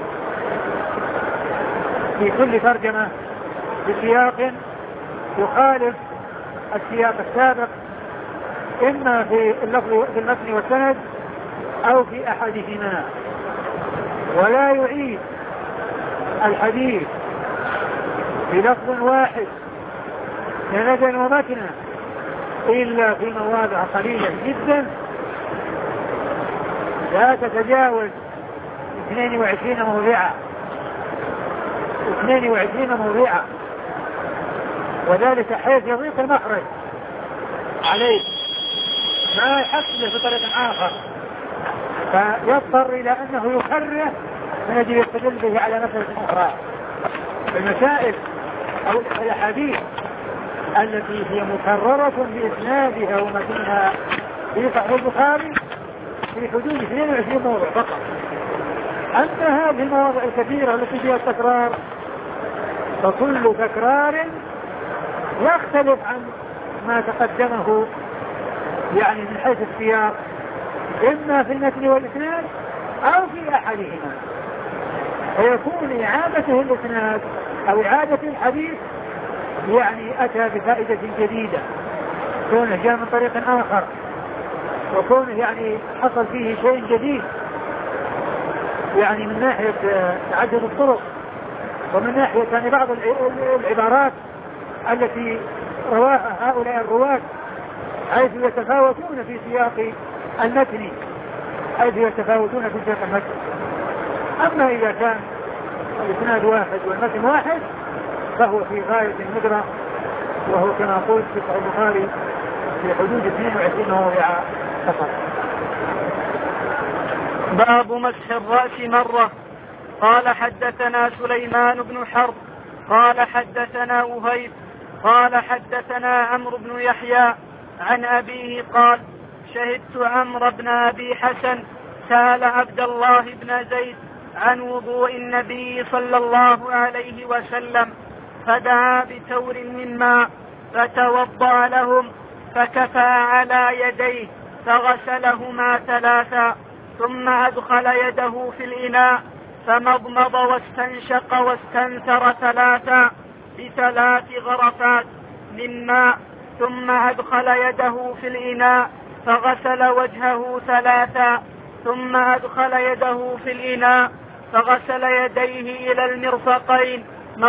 Speaker 2: في كل ترجمة بسياق يخالف السياق السابق، إما في اللفظ في المتن والسند أو في أحدهما، ولا يعيد الحديث بلفظ واحد سندا ومتنا إلا في مواضع قليلة جدا لا تتجاوز 22 موضعا، وذلك حيث يضيق المخرج عليه ما يحصل بطريق آخر، فيضطر إلى أنه يكرره من أجل يستدل به على مسألة أخرى. المسائل أو الأحاديث التي هي مكررة بإسنادها ومتنها في صحيح البخاري في حدود 22 موضع فقط. أما هذه المواضع الكثيرة التي فيها التكرار فكل تكرار يختلف عن ما تقدمه يعني من حيث السياق، إما في المتن والإسناد أو في أحدهما، فيكون إعادته الإسناد أو إعادة الحديث يعني أتى بفائدة جديدة، وكونه جاء من طريق آخر وكونه يعني حصل فيه شيء جديد يعني من ناحية تعدد الطرق ومن ناحية يعني بعض العبارات التي رواها هؤلاء الرواة حيث يتفاوتون في سياق المتن أما إذا كان الإسناد واحد والمتن واحد فهو في غاية الندرة وهو كما قلت في صحيح البخاري في حدود 22 موضع فقط.
Speaker 1: باب مسح الرأس مرة. قال حدثنا سليمان بن حرب قال حدثنا وهيب قال حدثنا عمرو بن يحيى عن أبيه قال شهدت عمرو بن أبي حسن سأل عبد الله بن زيد عن وضوء النبي صلى الله عليه وسلم فدعا بتور من ماء فتوضأ لهم فكفى على يديه فغسلهما 3 ثم أدخل يده في الإناء فمضمض واستنشق واستنثر 3 ب3 غرفات من ماء ثم أدخل يده في الإناء فغسل وجهه 3 ثم أدخل يده في الإناء فغسل يديه إلى المرفقين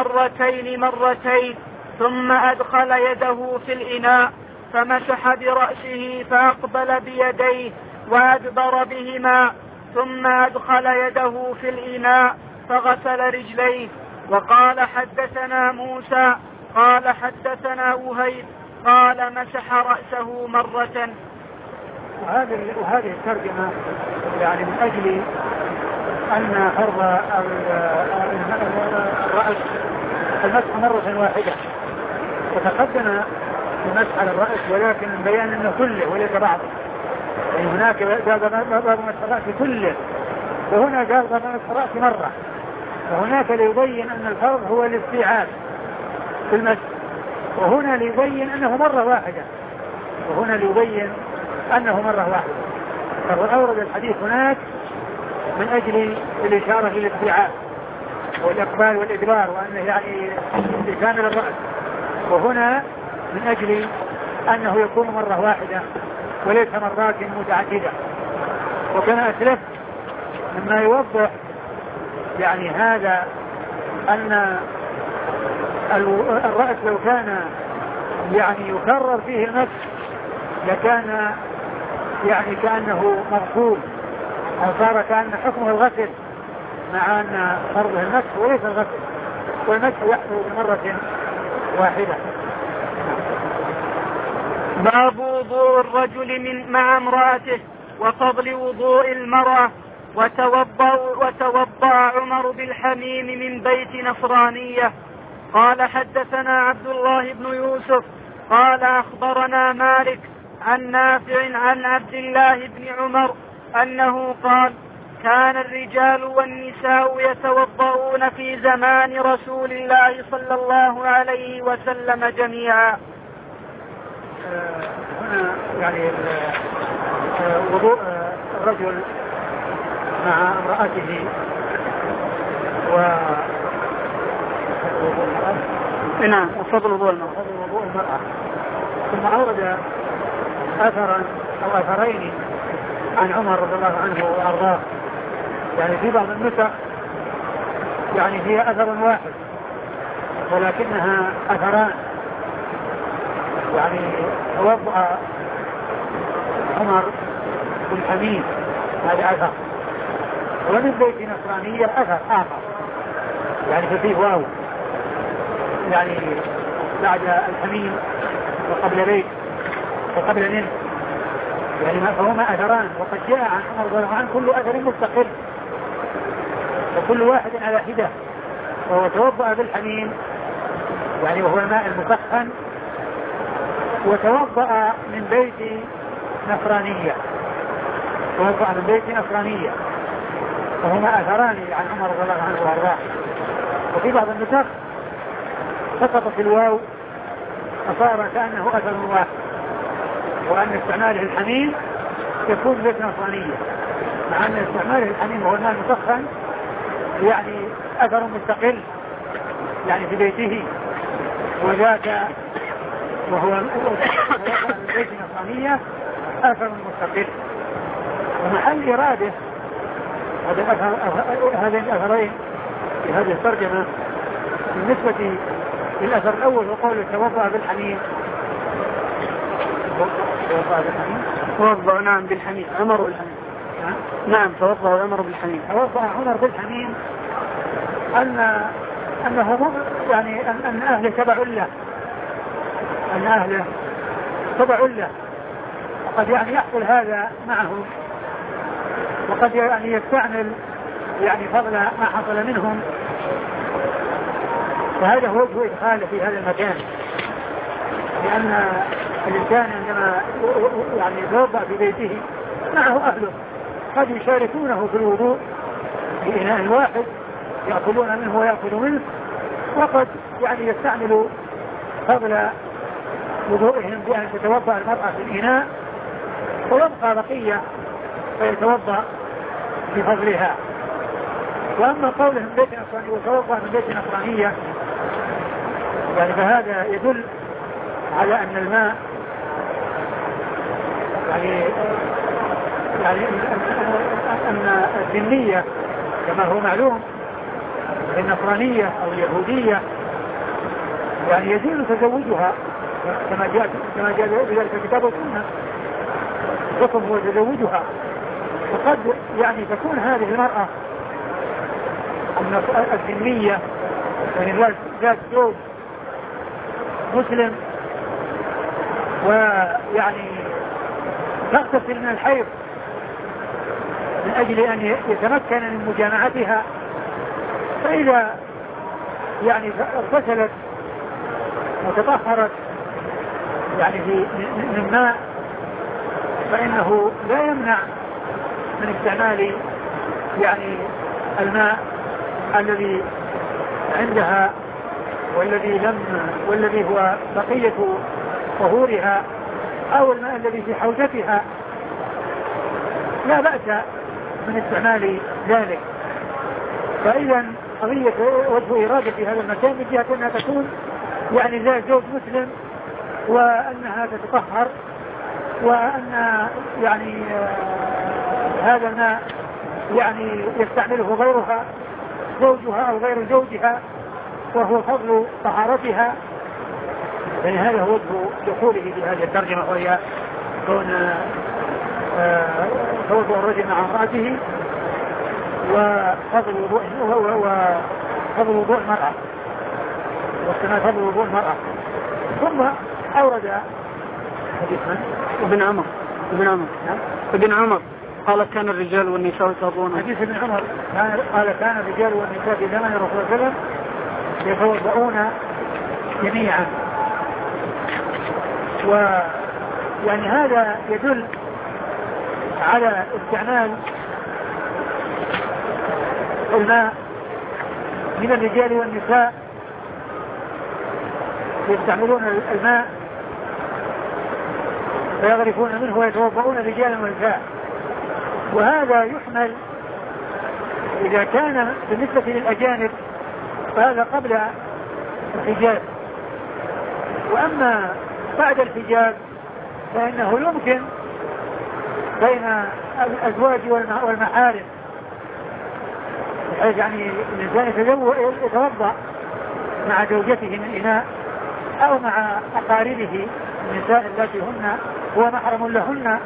Speaker 1: 2 ثم أدخل يده في الإناء فمسح برأسه فأقبل بيديه وأدبر بهما ثم أدخل يده في الإناء فغسل رجليه. وقال حدثنا موسى قال حدثنا وهيب قال مسح رأسه 1.
Speaker 2: وهذه الترجمة يعني من أجل أن فرض الرأس المسح 1 وتقدم المسح على الرأس ولكن بيان أنه كله وليس بعضه يعني هناك باب مسح الرأس كله وهنا قال باب مسح الرأس مرة وهناك ليبين أن الفرض هو الاستيعاب في المسح وهنا ليبين أنه مرة واحدة فأورد الحديث هناك من أجل الإشارة للاستيعاب والإقبال والإدبار وأنه يعني بكامل الرأس وهنا من أجل أنه يكون مرة واحدة وليس مرات متعددة. وكما أسلفت مما يوضح يعني هذا أن الرأس لو كان يعني يكرر فيه المسح لكان يعني كأنه مغسول أو صار كأن حكمه الغسل مع أن فرضه المسح وليس الغسل والمسح يحصل بمرة واحدة.
Speaker 1: باب وضوء الرجل مع امرأته وفضل وضوء المرأة. وتوضأ عمر بالحميم من بيت نصرانية. قال حدثنا عبد الله بن يوسف قال أخبرنا مالك عن نافع عن عبد الله بن عمر أنه قال كان الرجال والنساء يتوضؤون في زمان رسول الله صلى الله عليه وسلم جميعا.
Speaker 2: هنا يعني وضوء الرجل مع امرأته
Speaker 1: وفضل وضوء
Speaker 2: المرأة ثم أورد أثرا أو أثرين عن عمر رضي الله عنه وأرضاه يعني في بعض النسخ يعني هي أثر واحد ولكنها أثران يعني توضأ عمر بالحميم هذا أثر ومن بيت نصرانية أثر آخر يعني فيه واو يعني بعد الحميم وقبل بيت وقبل نم يعني فهما أثران وقد جاء عن عمر رضي الله عنه كل أثر مستقل وكل واحد على حدة وهو توضأ بالحميم يعني وهو الماء المسخن وتوضأ من بيت نصرانية وهما أثران عن عمر رضي الله عنه وارضاه. وفي بعض النسخ سقطت الواو فصار كأنه أثر واحد وأن استعماله الحميم يكون بيت نصرانية مع أن استعماله الحميم وهو الماء المسخن يعني أثر مستقل يعني في بيته وذاك وهو بيت نصرانية أثر مستقل. ومحل إرادة هذين الأثرين في هذه الترجمة بالنسبة للأثر الأول وقوله توضأ بالحميم،
Speaker 1: توضأ نعم بالحميم، عمر بالحميم، نعم توضأ عمر بالحميم،
Speaker 2: توضأ عمر بالحميم أنه يعني أن أهله تبع له، أن أهله تبع له، وقد يعني يحصل هذا معهم، وقد يعني يستعمل يعني فضل ما حصل منهم، وهذا هو وجه إدخاله في هذا المكان. لأن الإنسان عندما يعني يتوضأ في بيته معه أهله قد يشاركونه في الوضوء في إناء واحد يأكلون منه ويأكل منه، وقد يعني يستعمل فضل وضوئهم بأن تتوضأ المرأة في الإناء ويبقى بقية فيتوضأ بفضلها. وأما قولهم بيت نصراني وتوضأ من بيت نصرانية يعني فهذا يدل على أن الماء يعني أن الذمية كما هو معلوم النصرانية أو اليهودية يعني يزيد تزوجها كما جاء بذلك الكتاب والسنة، حكم هو تزوجها. وقد يعني تكون هذه المرأة الذمية يعني ذات زوج مسلم ويعني تغتسل من الحيض من أجل أن يتمكن من مجامعتها، فإذا يعني اغتسلت وتطهرت يعني من ماء فإنه لا يمنع من استعمال يعني الماء الذي عندها والذي هو بقية طهورها أو الماء الذي في حوزتها، لا بأس من استعمال ذلك. فإذا قضية وجه إرادة في هذا المكان من جهة أنها تكون يعني ذات زوج مسلم وأنها تتطهر وأن يعني هذا الماء يعني يستعمله غيرها زوجها أو غير زوجها وهو فضل طهارتها. يعني هذا هو وجه دخوله في هذه الترجمة، وهي كون توضؤ الرجل مع امرأته وفضل وضوء المرأة واستماع فضل وضوء المرأة. ثم أورد حديث ابن عمر قال كان الرجال والنساء يتوضؤون. حديث ابن عمر قال كان الرجال والنساء في زمن الرسول صلى الله عليه وسلم يتوضؤون جميعا. ويعني هذا يدل على استعمال الماء من الرجال والنساء، يستعملون الماء فيغرفون منه ويتوضؤون رجالا ونساء. وهذا يحمل إذا كان بالنسبة للأجانب فهذا قبل الحجاب، وأما بعد الحجاب فإنه يمكن بين الأزواج والمحارم، بحيث يعني الإنسان يتوضأ مع زوجته من إناء أو مع أقاربه النساء التي هن هو محرم لهن،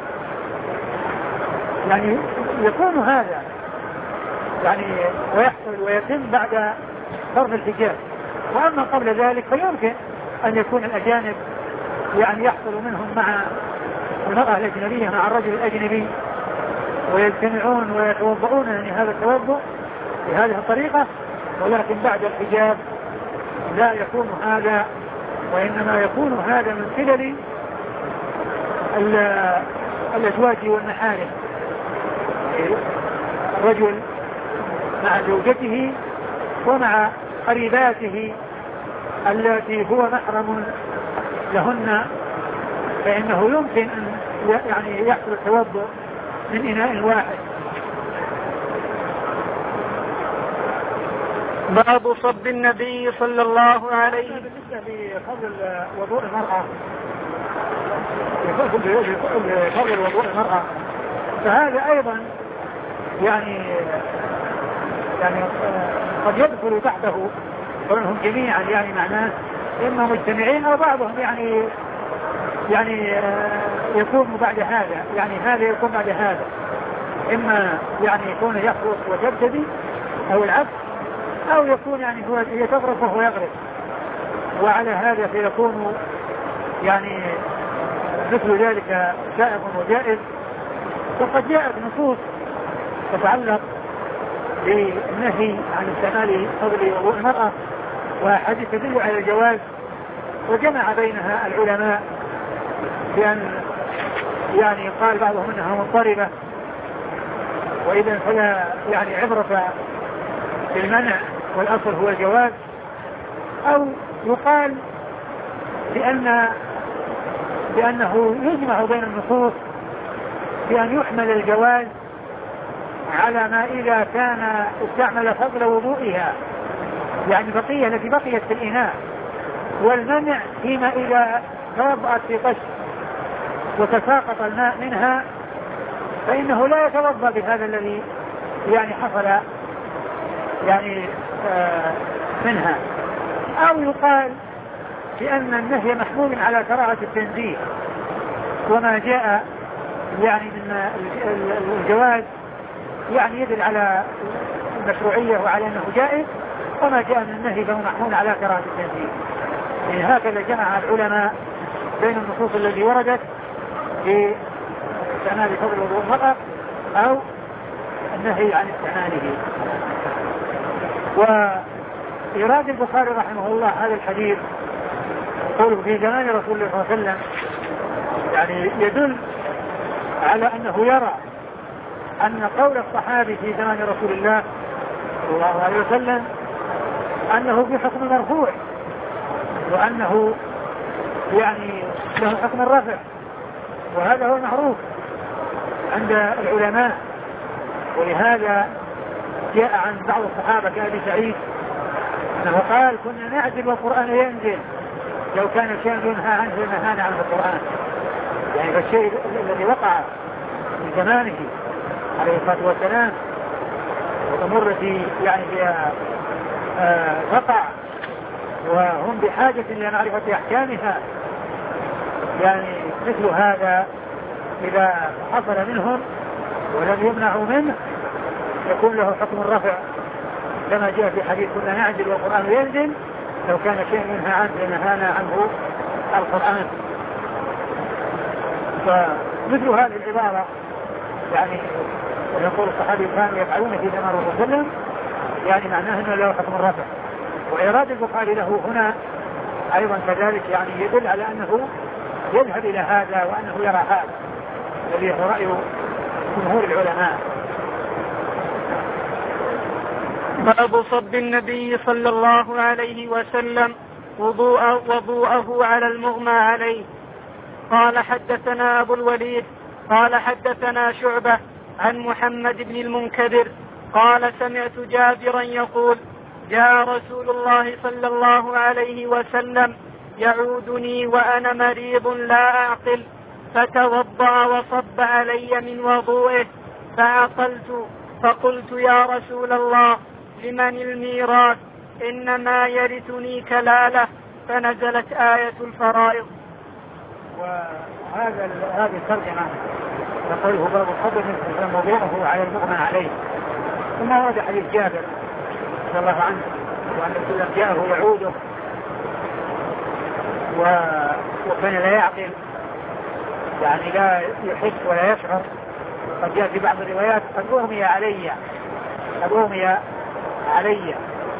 Speaker 2: يعني يكون هذا يعني ويحصل ويتم بعد فرض الحجاب. وأما قبل ذلك فيمكن أن يكون الأجانب يعني يحصل منهم مع المرأة الأجنبية مع الرجل الأجنبي ويجتمعون ويتوضؤون يعني هذا التوضؤ بهذه الطريقة، ولكن بعد الحجاب لا يكون هذا، وإنما يكون هذا من قبل الأزواج والمحارم، الرجل مع زوجته ومع قريباته التي هو محرم لهن، فإنه يمكن أن يعني يحصل التوضؤ من إناء واحد.
Speaker 1: باب صب النبي صلى الله عليه وسلم.
Speaker 2: بالنسبة لفضل وضوء المرأة لفضل وضوء المرأة، فهذا أيضا يعني قد يدخل تحته كونهم جميعا، يعني معناه إما مجتمعين أو بعضهم يعني يكون بعد هذا، يعني هذا يكون بعد هذا، إما يعني يكون يخرص ويبتدي أو العكس، أو يكون يعني هو يتغرف وهو يغرف، وعلى هذا فيكون يعني مثل ذلك سائغ وجائز. وقد جاءت نصوص تتعلق بالنهي عن استعمال فضل وضوء المرأة وحديث تدل على الجواز، وجمع بينها العلماء بأن يعني قال بعضهم انها مضطربة، وإذا فلا يعني عبرة بالمنع والأصل هو الجواز، أو يقال بأنه يجمع بين النصوص بأن يحمل الجواز على ما إذا كان استعمل فضل وضوئها، يعني بقية التي بقيت في الإناء، والمنع فيما إذا توضأت في قش وتساقط الماء منها فإنه لا يتوضأ بهذا الذي يعني حصل يعني منها. أو يقال بأن النهي محمول على كراهة التنزيه، وما جاء يعني من الجواز يعني يدل على المشروعية وعلى أنه جائز، وما جاء من النهي فهو محمول على كراهة التنزيه. يعني هكذا جمع العلماء بين النصوص التي وردت في استعمال فضل وضوء المرأة أو النهي عن استعماله. وإيراد البخاري رحمه الله هذا الحديث قوله في زمان رسول الله صلى الله عليه وسلم يعني يدل على أنه يرى أن قول الصحابي في زمان رسول الله صلى الله عليه وسلم أنه في حكم مرفوع، وأنه يعني له حكم الرفع، وهذا هو المعروف عند العلماء. ولهذا جاء عن بعض الصحابة كأبي سعيد أنه قال كنا نعجب والقرآن ينزل، لو كان الشيء ينهى عنه لنهانا عنه القرآن، يعني فالشيء الذي وقع في زمانه عليه الصلاة والسلام والأمور التي يعني فيها وقع وهم بحاجة إلى معرفة أحكامها، يعني مثل هذا إذا حصل منهم ولم يمنعوا منه يكون له حكم الرفع، كما جاء في حديث كنا نعجل والقرآن ينزل، لو كان شيء ينهى عنه لنهانا عنه القرآن. فمثل هذه العبارة يعني ويقول الصحابي كانوا يفعلون في زمان الرسول صلى الله عليه وسلم، يعني معناه انه له حكم الرفع. وإيراد البخاري له هنا أيضا كذلك يعني يدل على أنه يذهب إلى هذا وأنه يرى هذا الذي هو رأي جمهور العلماء.
Speaker 1: باب صب النبي صلى الله عليه وسلم وضوءه على المغمى عليه. قال حدثنا أبو الوليد قال حدثنا شعبة عن محمد بن المنكدر قال سمعت جابرا يقول جاء رسول الله صلى الله عليه وسلم يعودني وأنا مريض لا أعقل، فتوضأ وصب علي من وضوئه فعقلت، فقلت يا رسول الله لمن الميراث إنما يرثني كلالة، فنزلت آية الفرائض.
Speaker 2: وهذه الترجمة يقوله باب الصبر من وضوءه على المغمى عليه، ثم ورد حديث جابر رضي الله عنه وأن كل جاءه يعوده وكان لا يعقل، يعني لا يحس ولا يشعر. قد جاء في بعض الروايات قد أغمي علي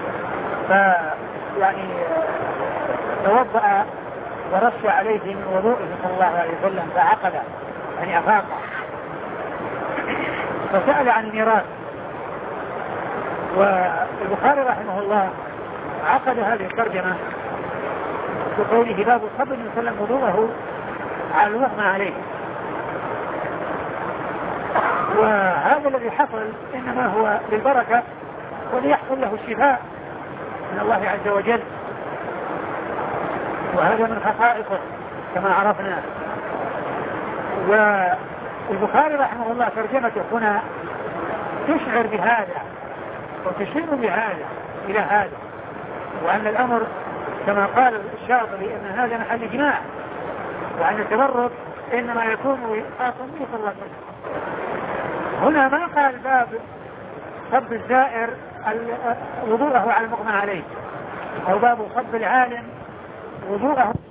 Speaker 2: فيعني توضأ ورش عليه من وضوءه صلى الله عليه وسلم فعقل يعني أفاق، فسأل عن الميراث. والبخاري رحمه الله عقد هذه الترجمة بقوله باب الصبر من سلم وضوءه على المغمى عليه. وهذا الذي حصل إنما هو بالبركة وليحصل له الشفاء من الله عز وجل، وهذا من خصائصه كما عرفنا. والبخاري رحمه الله ترجمته هنا تشعر بهذا وتشير بهذا إلى هذا، وأن الأمر كما قال الشاطبي أن هذا محل إجماع، وأن التبرك إنما يكون وفاقا به صلى الله عليه وسلم. هنا ما قال باب صب الزائر وضوءه على المغمى عليه، أو باب صب العالم وضوءه